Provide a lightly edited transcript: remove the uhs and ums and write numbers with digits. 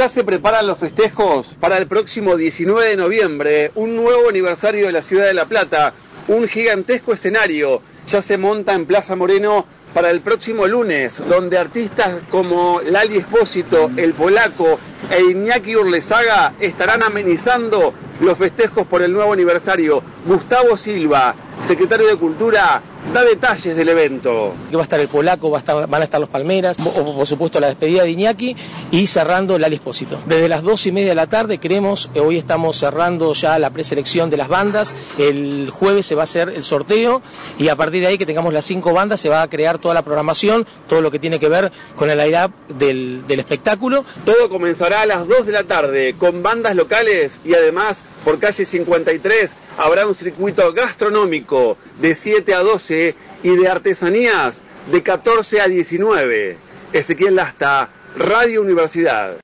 Ya se preparan los festejos para el próximo 19 de noviembre, un nuevo aniversario de la ciudad de La Plata, un gigantesco escenario. Ya se monta en Plaza Moreno para el próximo lunes, donde artistas como Lali Espósito, El Polaco e Iñaki Urlezaga estarán amenizando los festejos por el nuevo aniversario. Gustavo Silva, secretario de Cultura, da detalles del evento. Va a estar El Polaco, van a estar los Palmeras, por supuesto la despedida de Iñaki y cerrando Lali Espósito. Desde las 2:30 de la tarde hoy estamos cerrando ya la preselección de las bandas. El jueves se va a hacer el sorteo y a partir de ahí que tengamos las 5 bandas se va a crear toda la programación, todo lo que tiene que ver con el line-up del espectáculo. Todo comenzará a las 2 de la tarde con bandas locales y además por calle 53 habrá un circuito gastronómico de 7 a 12 y de artesanías de 14 a 19. Ezequiel Lasta, Radio Universidad.